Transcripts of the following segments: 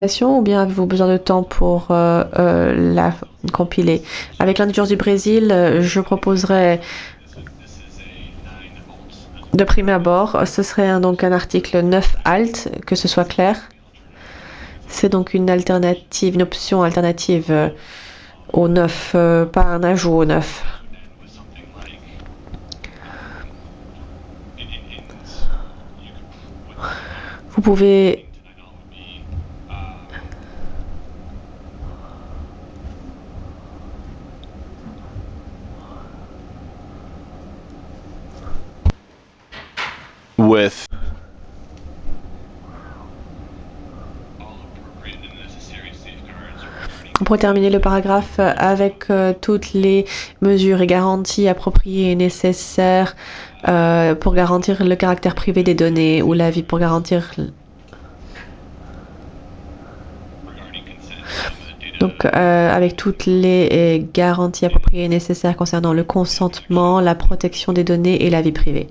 Ou bien avez-vous besoin de temps pour la compiler? Avec l'indulgence du Brésil, je proposerais de prime abord, ce serait donc un article 9 alt, que ce soit clair. C'est donc une alternative, une option alternative au 9, pas un ajout au 9. Vous pouvez with pour terminer le paragraphe avec toutes les mesures et garanties appropriées et nécessaires pour garantir le caractère privé des données ou l'avis pour garantir. Donc, avec toutes les garanties appropriées et nécessaires concernant le consentement, la protection des données et la vie privée.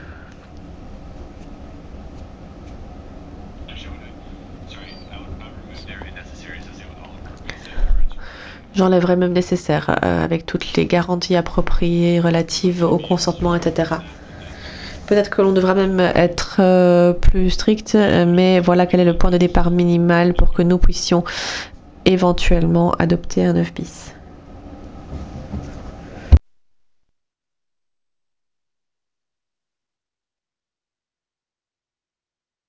J'enlèverai même nécessaire, avec toutes les garanties appropriées relatives au consentement, etc. Peut-être que l'on devra même être plus strict, mais voilà quel est le point de départ minimal pour que nous puissions éventuellement adopter un 9 bis.